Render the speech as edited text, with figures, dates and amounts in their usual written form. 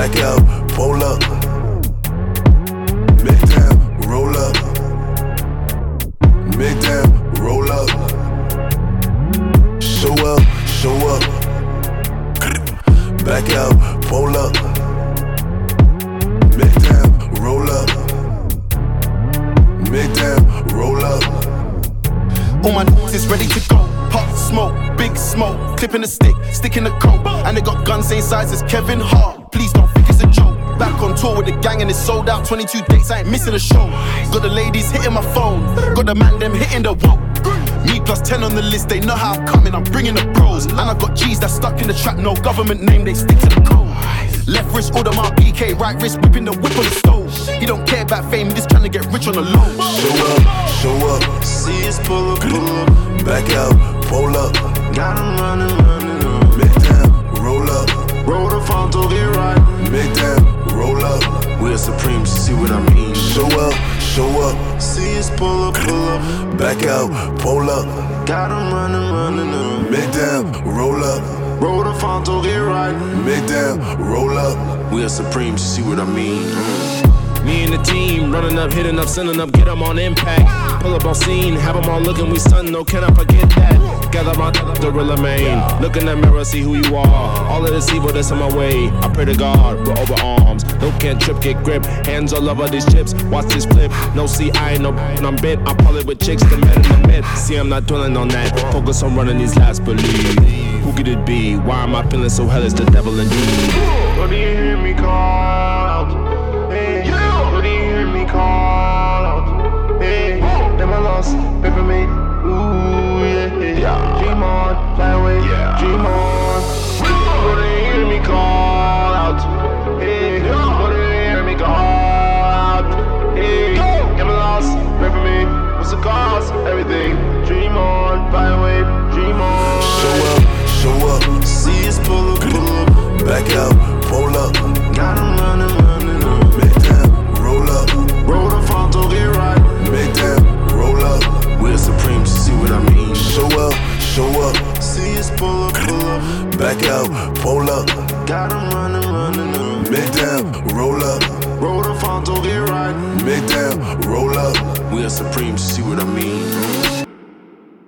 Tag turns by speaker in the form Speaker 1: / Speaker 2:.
Speaker 1: back out, pull up. Make down, roll up. Make down, roll up. Show up, show up. Back out, pull up. Make down, roll up. Make down, roll up.
Speaker 2: All my is ready to go. Pop smoke, big smoke, clipping the stick in the coat. And they got guns same size as Kevin Hart. Please don't think it's a joke. Back on tour with the gang and it's sold out. 22 dates, I ain't missing a show. Got the ladies hitting my phone, got the man them hitting the whoa. Me plus 10 on the list, they know how I'm coming, I'm bringing the bros. And I got G's that stuck in the trap, no government name, they stick to the code. Left wrist, order my PK, right wrist, whipping the whip on the stove. He don't care about fame, he just trying to get rich on the low.
Speaker 1: Show up,
Speaker 3: see us pull up.
Speaker 1: back out, pull up.
Speaker 3: Got 'em running up.
Speaker 1: Make down, roll up.
Speaker 3: Roll the phone, don't get right.
Speaker 1: Make down, roll up.
Speaker 3: We're supreme, see what I mean.
Speaker 1: Show up.
Speaker 3: See us pull up.
Speaker 1: Back out, pull up.
Speaker 3: Got 'em running up.
Speaker 1: Make down, roll up.
Speaker 3: Roll the phone, don't get right.
Speaker 1: Make down, roll up.
Speaker 3: We're supreme, see what I mean.
Speaker 4: Me and the team, running up, hitting up, sending up, get them on impact. Pull up on scene, have them all looking, we stun, no, can I forget that? Gather my gorilla main, look in the mirror, see who you are. All of this evil that's in my way, I pray to God, we're over arms. No can't trip, get grip, hands all over these chips, watch this flip. No, see, I ain't no and I'm bit, I'm probably with chicks, the men in the mid. See, I'm not dwelling on that, focus on running these laps, believe. Who could it be? Why am I feeling so hellish, the devil in you?
Speaker 3: What do you hear me call out? Hey, what do you hear me call out? Hey, never lost, pray for me. Ooh, yeah. Dream on, fly away, dream on. What do you hear me call out? Hey, what do you hear me call out? Hey, never lost, pray for me. What's the cost? Everything. Dream on, fly away, dream on.
Speaker 1: Show up.
Speaker 3: See us pull up.
Speaker 1: Back out, pull up.
Speaker 3: Got 'em running up.
Speaker 1: Make down, roll up.
Speaker 3: Roll the phone, don't get right.
Speaker 1: Make down, roll up.
Speaker 3: We're supreme, see what I mean.
Speaker 1: Show up.
Speaker 3: See us pull up.
Speaker 1: Back out, pull up.
Speaker 3: Got 'em running up.
Speaker 1: Make down, roll up.
Speaker 3: Roll the phone, don't get right.
Speaker 1: Make down, roll up.
Speaker 3: We're supreme, see what I mean.